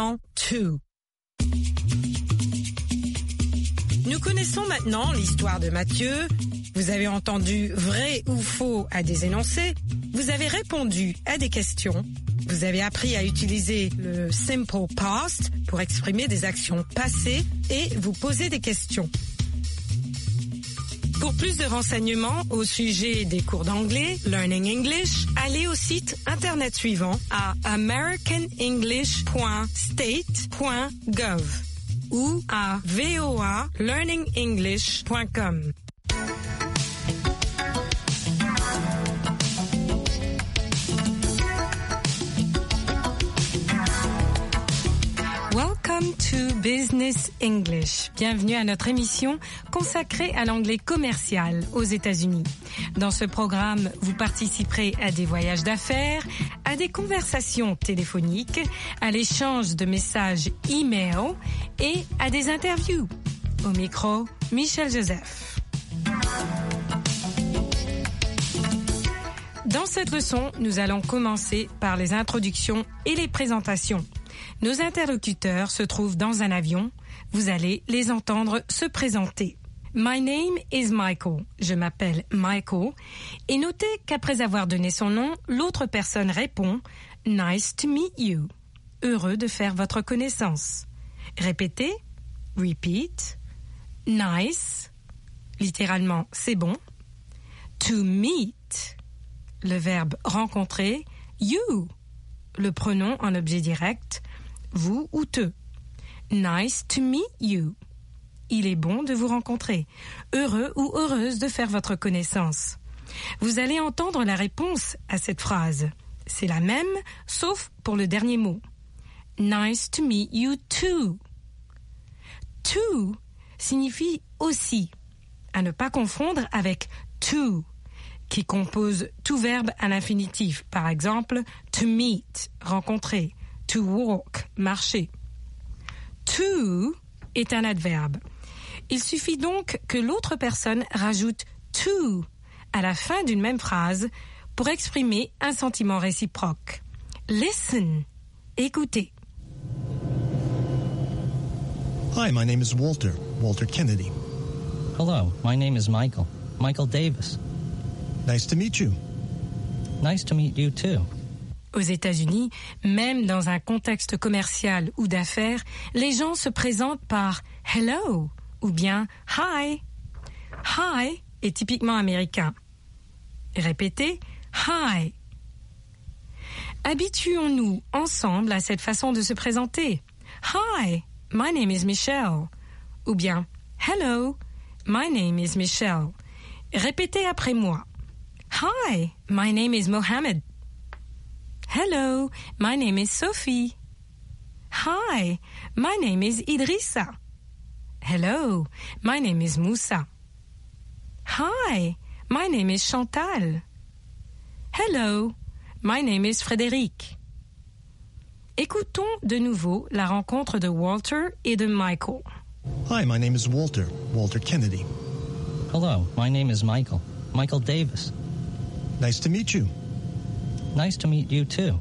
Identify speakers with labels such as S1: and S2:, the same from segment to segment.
S1: sans to. Nous connaissons maintenant l'histoire de Matthieu. Vous avez entendu vrai ou faux à des énoncés. Vous avez répondu à des questions. Vous avez appris à utiliser le simple past pour exprimer des actions passées et vous poser des questions. Pour plus de renseignements au sujet des cours d'anglais, Learning English, allez au site internet suivant à americanenglish.state.gov ou à voalearningenglish.com. Welcome to Business English. Bienvenue à notre émission consacrée à l'anglais commercial aux États-Unis. Dans ce programme, vous participerez à des voyages d'affaires, à des conversations téléphoniques, à l'échange de messages e-mail et à des interviews. Au micro, Michel Joseph. Dans cette leçon, nous allons commencer par les introductions et les présentations. Nos interlocuteurs se trouvent dans un avion. Vous allez les entendre se présenter. My name is Michael. Je m'appelle Michael. Et notez qu'après avoir donné son nom, l'autre personne répond « Nice to meet you ». Heureux de faire votre connaissance. Répétez. Repeat. Nice. Littéralement, c'est bon. To meet. Le verbe rencontrer. You. Le pronom en objet direct. Vous ou te. Nice to meet you. Il est bon de vous rencontrer. Heureux ou heureuse de faire votre connaissance. Vous allez entendre la réponse à cette phrase. C'est la même, sauf pour le dernier mot. Nice to meet you too. To signifie aussi, à ne pas confondre avec to, qui compose tout verbe à l'infinitif. Par exemple, to meet, rencontrer. To walk, marcher. To est un adverbe. Il suffit donc que l'autre personne rajoute to à la fin d'une même phrase pour exprimer un sentiment réciproque. Listen, écoutez.
S2: Hi, my name is Walter Kennedy.
S3: Hello, my name is Michael Davis.
S2: Nice to meet you.
S3: Nice to meet you too.
S1: Aux États-Unis, même dans un contexte commercial ou d'affaires, les gens se présentent par « hello » ou bien « hi ». « Hi » est typiquement américain. Répétez « hi ». Habituons-nous ensemble à cette façon de se présenter. « Hi, my name is Michelle » ou bien « hello, my name is Michelle ». Répétez après moi. « Hi, my name is Mohammed ». Hello, my name is Sophie. Hi, my name is Idrissa. Hello, my name is Moussa. Hi, my name is Chantal. Hello, my name is Frédéric. Écoutons de nouveau la rencontre de Walter et de Michael.
S2: Hi, my name is Walter Kennedy.
S3: Hello, my name is Michael Davis.
S2: Nice to meet you.
S3: Nice to meet you too.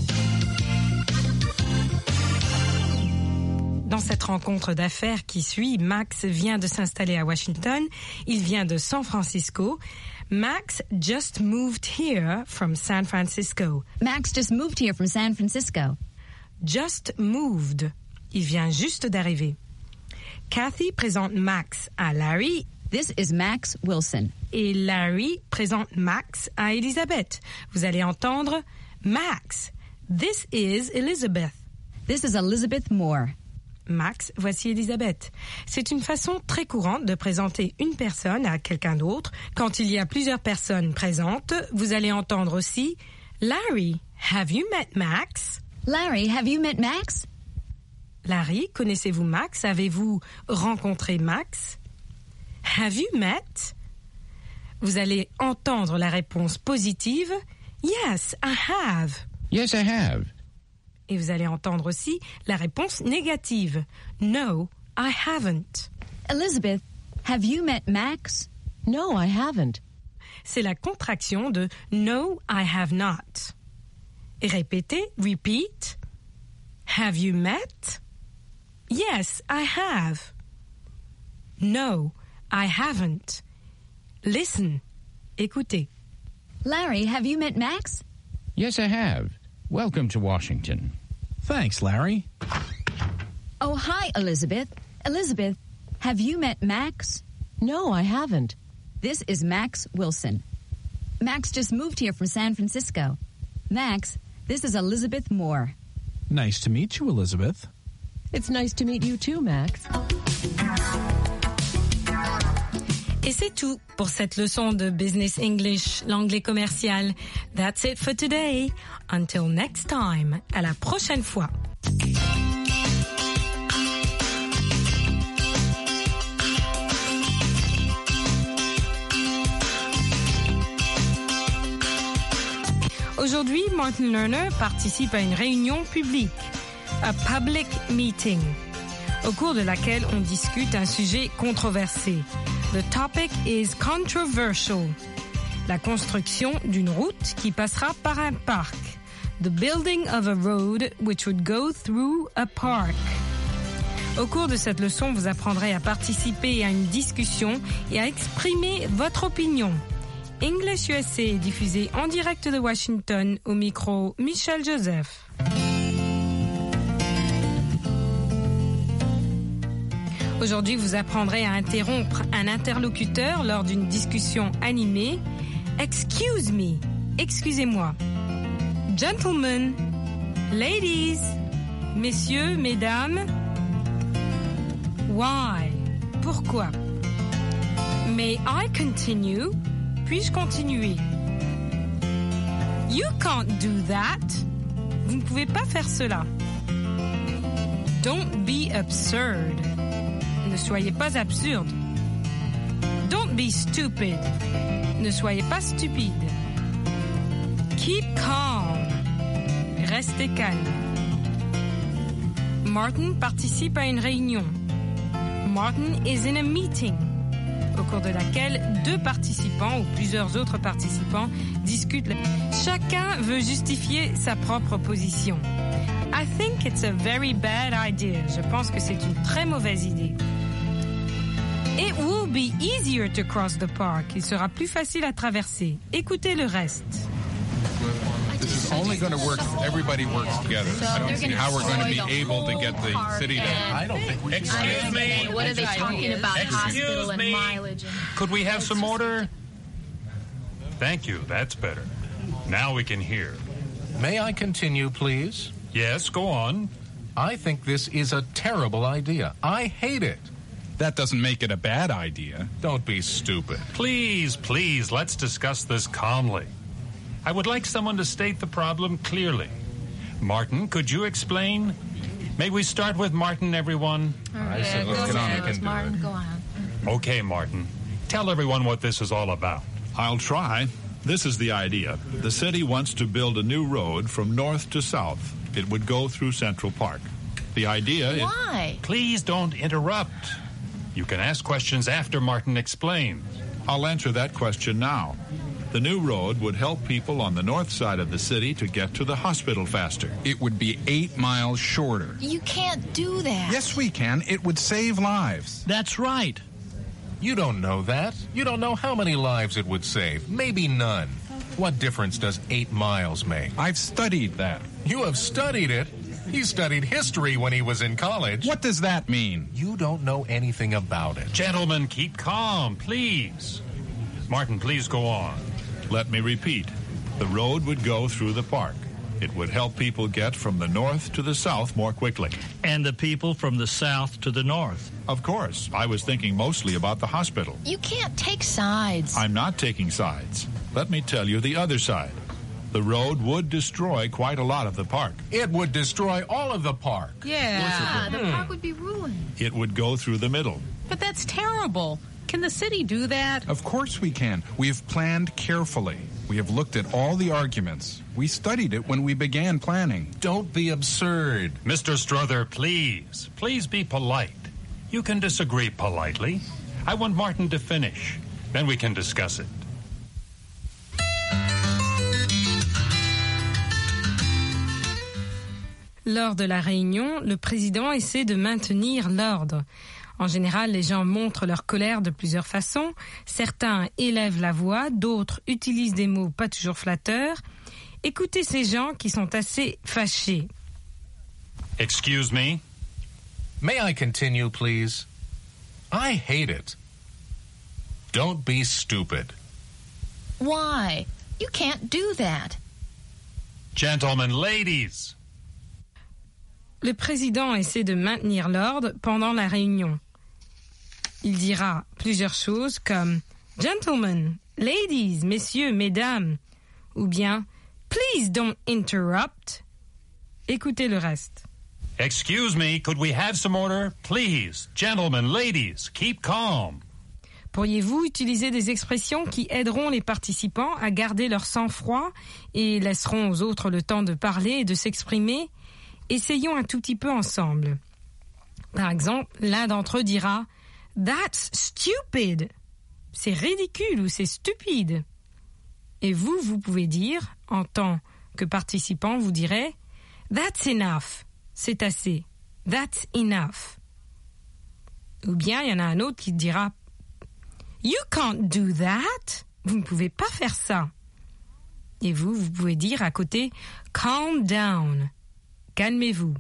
S1: Dans cette rencontre d'affaires qui suit, Max vient de s'installer à Washington. Il vient de San Francisco. Max just moved here from San Francisco.
S4: Max just moved here from San Francisco.
S1: Just moved. Il vient juste d'arriver. Kathy présente Max à Larry.
S4: This is Max Wilson.
S1: Et Larry présente Max à Elizabeth. Vous allez entendre Max. This is Elizabeth.
S4: This is Elizabeth Moore.
S1: Max, voici Elizabeth. C'est une façon très courante de présenter une personne à quelqu'un d'autre. Quand il y a plusieurs personnes présentes, vous allez entendre aussi Larry, have you met Max?
S4: Larry, have you met Max?
S1: Larry, connaissez-vous Max? Avez-vous rencontré Max? Have you met? Vous allez entendre la réponse positive. Yes, I have.
S5: Yes, I have.
S1: Et vous allez entendre aussi la réponse négative. No, I haven't.
S4: Elizabeth, have you met Max?
S6: No, I haven't.
S1: C'est la contraction de No, I have not. Et répétez, repeat. Have you met? Yes, I have. No, I haven't. Listen. Écoutez.
S4: Larry, have you met Max?
S5: Yes, I have. Welcome to Washington.
S6: Thanks, Larry.
S4: Oh, hi, Elizabeth. Elizabeth, have you met Max?
S7: No, I haven't.
S4: This is Max Wilson. Max just moved here from San Francisco. Max, this is Elizabeth Moore.
S6: Nice to meet you, Elizabeth.
S7: It's nice to meet you too, Max.
S1: Et c'est tout pour cette leçon de Business English, l'anglais commercial. That's it for today. Until next time. À la prochaine fois. Aujourd'hui, Martin Lerner participe à une réunion publique, a public meeting, au cours de laquelle on discute un sujet controversé. The topic is controversial. La construction d'une route qui passera par un parc. The building of a road which would go through a park. Au cours de cette leçon, vous apprendrez à participer à une discussion et à exprimer votre opinion. English USA est diffusé en direct de Washington, au micro Michel Joseph. Aujourd'hui, vous apprendrez à interrompre un interlocuteur lors d'une discussion animée. Excuse me, excusez-moi. Gentlemen, ladies, messieurs, mesdames. Why? Pourquoi? May I continue? Puis-je continuer? You can't do that. Vous ne pouvez pas faire cela. Don't be absurd. Ne soyez pas absurde. Don't be stupid. Ne soyez pas stupide. Keep calm. Restez calme. Martin participe à une réunion. Martin is in a meeting, au cours de laquelle deux participants ou plusieurs autres participants discutent. Chacun veut justifier sa propre position. I think it's a very bad idea. Je pense que c'est une très mauvaise idée. It will be easier to cross the park. Il sera plus facile à traverser. Écoutez le reste.
S8: This is only going to work if everybody works together. I don't see how we're going to be able to get the city to...
S9: I don't think we...
S8: Excuse me.
S9: What are they talking about? Hospital and mileage.
S10: Could we have some order? Thank you. That's better. Now we can hear.
S11: May I continue, please?
S10: Yes, go on.
S11: I think this is a terrible idea. I hate it.
S8: That doesn't make it a bad idea.
S11: Don't be stupid.
S10: Please, please, let's discuss this calmly. I would like someone to state the problem clearly. Martin, could you explain? May we start with Martin, everyone?
S11: I said let's get on. I can do
S9: Martin,
S11: it.
S9: go on.
S10: Okay, Martin. Tell everyone what this is all about.
S12: I'll try. This is the idea. The city wants to build a new road from north to south. It would go through Central Park. The idea is...
S9: Why?
S10: Please don't interrupt. You can ask questions after Martin explains.
S12: I'll answer that question now. The new road would help people on the north side of the city to get to the hospital faster.
S8: It would be 8 miles shorter.
S9: You can't do that.
S8: Yes, we can. It would save lives.
S6: That's right.
S11: You don't know that. You don't know how many lives it would save. Maybe none. What difference does 8 miles make?
S8: I've studied that.
S11: You have studied it? He studied history when he was in college.
S8: What does that mean?
S11: You don't know anything about it.
S10: Gentlemen, keep calm, please. Martin, please go on.
S12: Let me repeat. The road would go through the park. It would help people get from the north to the south more quickly.
S6: And the people from the south to the north.
S12: Of course, I was thinking mostly about the hospital.
S9: You can't take sides.
S12: I'm not taking sides. Let me tell you the other side. The road would destroy quite a lot of the park.
S11: It would destroy all of the park.
S9: Yeah, the park would be ruined.
S12: It would go through the middle.
S7: But that's terrible. Can the city do that?
S8: Of course we can. We have planned carefully. We have looked at all the arguments. We studied it when we began planning.
S11: Don't be absurd.
S10: Mr. Strother, please. Please be polite. You can disagree politely. I want Martin to finish. Then we can discuss it.
S1: Lors de la réunion, le président essaie de maintenir l'ordre. En général, les gens montrent leur colère de plusieurs façons. Certains élèvent la voix, d'autres utilisent des mots pas toujours flatteurs. Écoutez ces gens qui sont assez fâchés.
S10: Excuse me.
S11: May I continue, please? I hate it. Don't be stupid.
S9: Why? You can't do that.
S10: Gentlemen, ladies.
S1: Le président essaie de maintenir l'ordre pendant la réunion. Il dira plusieurs choses comme « Gentlemen, ladies, messieurs, mesdames » ou bien « Please don't interrupt ». Écoutez le reste.
S10: Excuse me, could we have some order? Please, gentlemen, ladies, keep calm.
S1: Pourriez-vous utiliser des expressions qui aideront les participants à garder leur sang-froid et laisseront aux autres le temps de parler et de s'exprimer? Essayons un tout petit peu ensemble. Par exemple, l'un d'entre eux dira « That's stupid ». C'est ridicule ou c'est stupide. Et vous pouvez dire, en tant que participant, vous direz « That's enough ». C'est assez. That's enough. Ou bien, il y en a un autre qui dira « You can't do that ». Vous ne pouvez pas faire ça. Et vous pouvez dire à côté « Calm down ». Calmez-vous.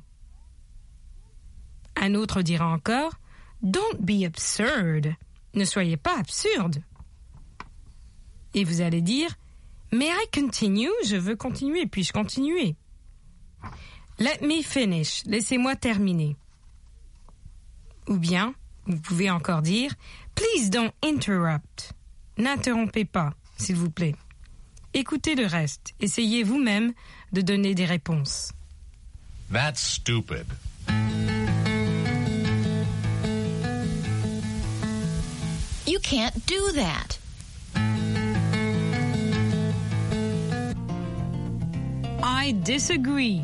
S1: Un autre dira encore « Don't be absurd ». Ne soyez pas absurde. Et vous allez dire « May I continue ?» Je veux continuer, puis-je continuer? Let me finish. Laissez-moi terminer. Ou bien, vous pouvez encore dire Please don't interrupt. N'interrompez pas, s'il vous plaît. Écoutez le reste. Essayez vous-même de donner des réponses.
S11: That's stupid.
S9: You can't do that.
S1: I disagree.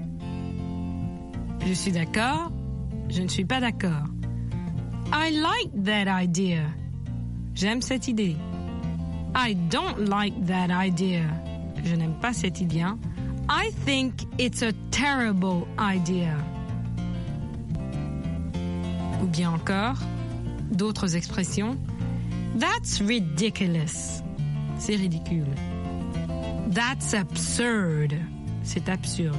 S1: Je suis d'accord, je ne suis pas d'accord. I like that idea. J'aime cette idée. I don't like that idea. Je n'aime pas cette idée. I think it's a terrible idea. Ou bien encore, d'autres expressions. That's ridiculous. C'est ridicule. That's absurd. C'est absurde.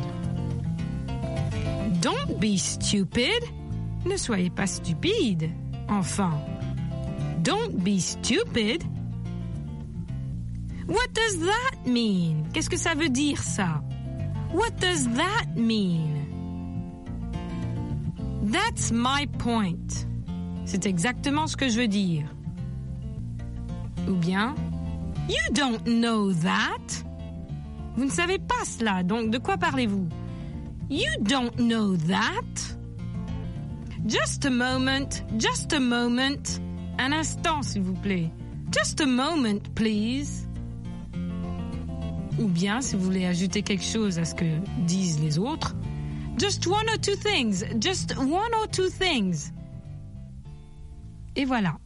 S1: Don't be stupid. Ne soyez pas stupide. Enfin. Don't be stupid. What does that mean? Qu'est-ce que ça veut dire, ça? What does that mean? That's my point. C'est exactement ce que je veux dire. Ou bien, you don't know that. Vous ne savez pas cela, donc de quoi parlez-vous? You don't know that. Just a moment, just a moment. Un instant, s'il vous plaît. Just a moment, please. Ou bien, si vous voulez ajouter quelque chose à ce que disent les autres, just one or two things. Just one or two things. Et voilà.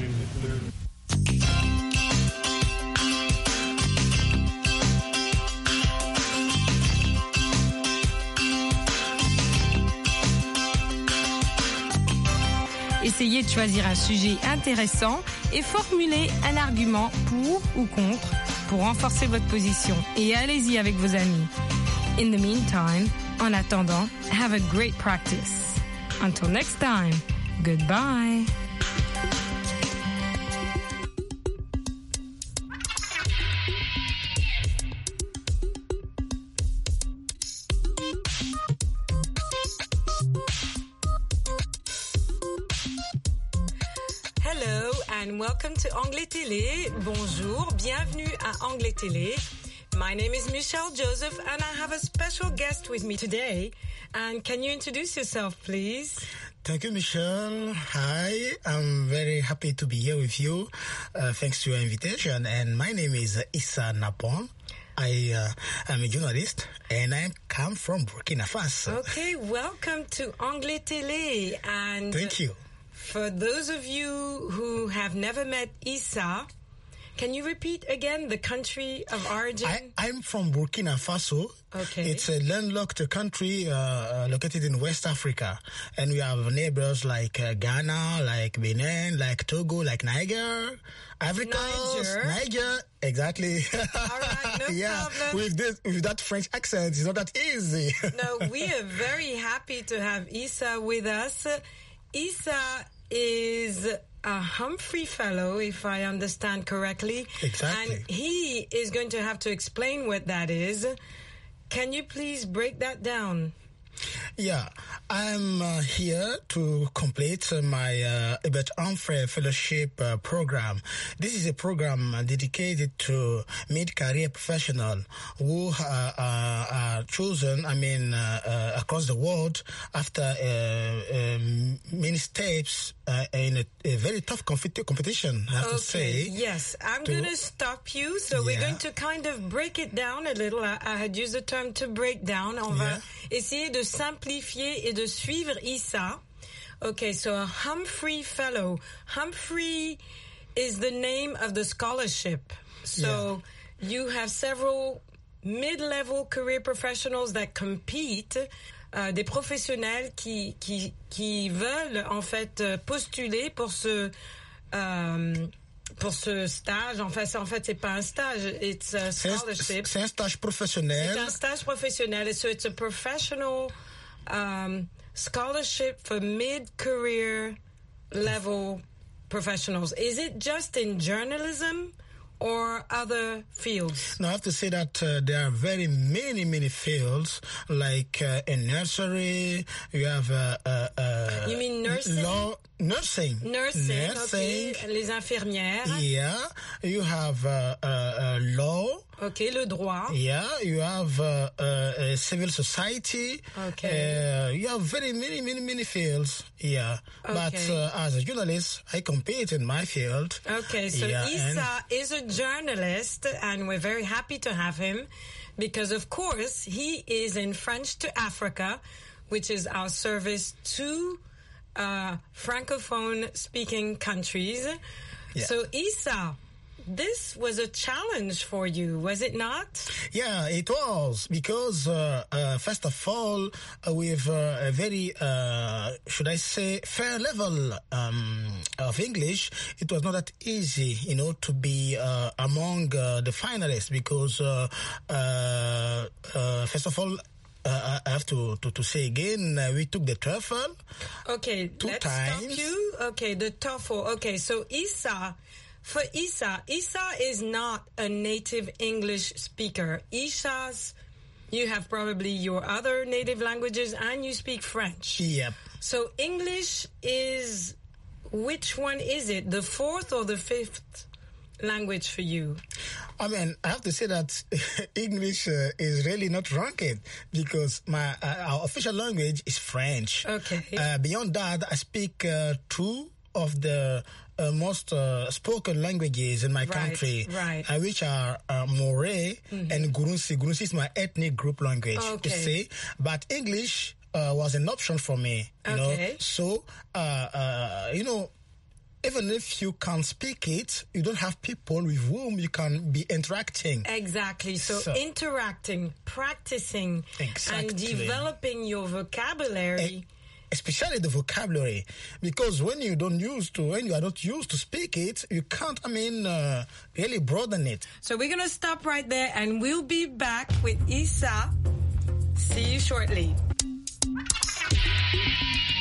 S1: Essayez de choisir un sujet intéressant et formulez un argument pour ou contre pour renforcer votre position. Et allez-y avec vos amis. In the meantime, en attendant, have a great practice. Until next time, goodbye.
S13: Hello and welcome to Anglais Télé. Bonjour, bienvenue à Anglais Télé. My name is Michelle Joseph and I have a special guest with me today. And can you introduce yourself, please?
S14: Thank you, Michelle. Hi, I'm very happy to be here with you. Thanks to your invitation. And my name is Issa Napon. I am a journalist and I come from Burkina Faso.
S13: Okay, welcome to Anglais Télé. And
S14: thank you.
S13: For those of you who have never met Issa, Can you repeat again the country of origin?
S14: I'm from Burkina Faso.
S13: Okay.
S14: It's a landlocked country located in West Africa. And we have neighbors like Ghana, like Benin, like Togo, like Niger, Ivory Coast, Niger. Exactly.
S13: All right, no problem.
S14: With that French accent, it's not that easy.
S13: No, we are very happy to have Issa with us. Issa is a Humphrey Fellow, if I understand correctly.
S14: Exactly.
S13: And he is going to have to explain what that is. Can you please break that down?
S14: Yeah, I'm here to complete my Hubert Humphrey Fellowship program. This is a program dedicated to mid-career professionals who are chosen, across the world after many steps in a very tough competition, I have to say.
S13: Yes, I'm going to stop you. So we're going to kind of break it down a little. I had used the term to break down. On va essayer de simplifier et de suivre Issa. Okay, so a Humphrey Fellow. Humphrey is the name of the scholarship. So you have several mid-level career professionals that compete, des professionnels qui veulent en fait postuler pour ce stage. En fait, c'est pas un stage, it's a scholarship.
S14: C'est un stage professionnel.
S13: C'est un stage professionnel. So it's a professional scholarship for mid-career level professionals. Is it just in journalism or other fields?
S14: No, I have to say that there are very many fields, like in nursery, you have
S13: you mean nursing?
S14: Nursing.
S13: Okay. Les infirmières.
S14: Yeah, you have law.
S13: Okay, le droit.
S14: Yeah, you have civil society.
S13: Okay.
S14: You have very many fields. Yeah,
S13: okay.
S14: But as a journalist, I compete in my field.
S13: Okay, so Issa is a journalist, and we're very happy to have him because, of course, he is in French to Africa, which is our service to Francophone-speaking countries.
S14: Yeah.
S13: So, Issa, this was a challenge for you, was it not?
S14: Yeah, it was, because first of all, with a very, should I say, fair level of English, it was not that easy, to be among the finalists, because first of all, I have to say again, we took the TOEFL.
S13: Okay,
S14: let's stop
S13: you. Okay, the TOEFL. Okay, so Issa is not a native English speaker. You have probably your other native languages and you speak French.
S14: Yep.
S13: So English is, which one is it? The fourth or the fifth language for you?
S14: I have to say that English is really not ranked because our official language is French.
S13: Okay.
S14: Beyond that, I speak two of the most spoken languages in my country, which are Moray and Gurunsi. Gurunsi is my ethnic group language, you see. But English was an option for me, you know. So, even if you can't speak it, you don't have people with whom you can be interacting.
S13: Exactly. So interacting, practicing, and developing your vocabulary.
S14: Especially the vocabulary, because when you are not used to speak it, you can't, really broaden it.
S13: So we're going to stop right there and we'll be back with Issa. See you shortly.